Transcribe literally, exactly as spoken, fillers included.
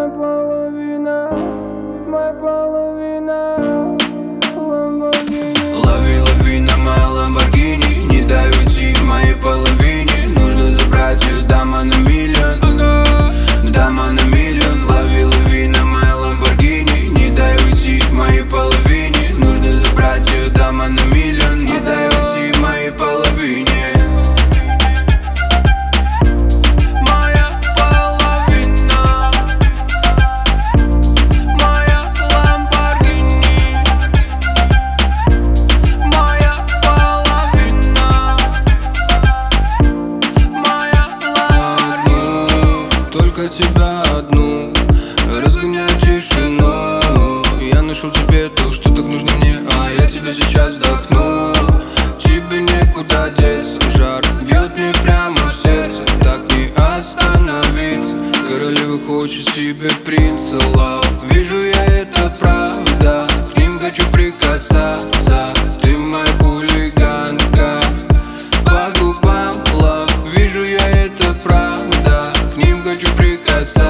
половина, моя половина, Lamborghini. Лови, лови на моя Lamborghini, не дай уйти моей половине. Нужно забрать ее, дама на миллион, дама на миллион. Лови, лови на моя Lamborghini, не дай уйти моей половине. Нужно забрать ее, дама на миллион, не дай уйти моей половине. Тебя одну, разгоняю тишину. Я нашел тебе то, что так нужно мне, а я тебя сейчас вдохну. Тебе некуда деться, жар бьет мне прямо в сердце, так не остановиться. Королева хочет себе принца, love. Вижу я это правда, к ним хочу прикасаться. Ты моя хулиганка, по губам love. Вижу я это правда, к ним хочу прикасаться.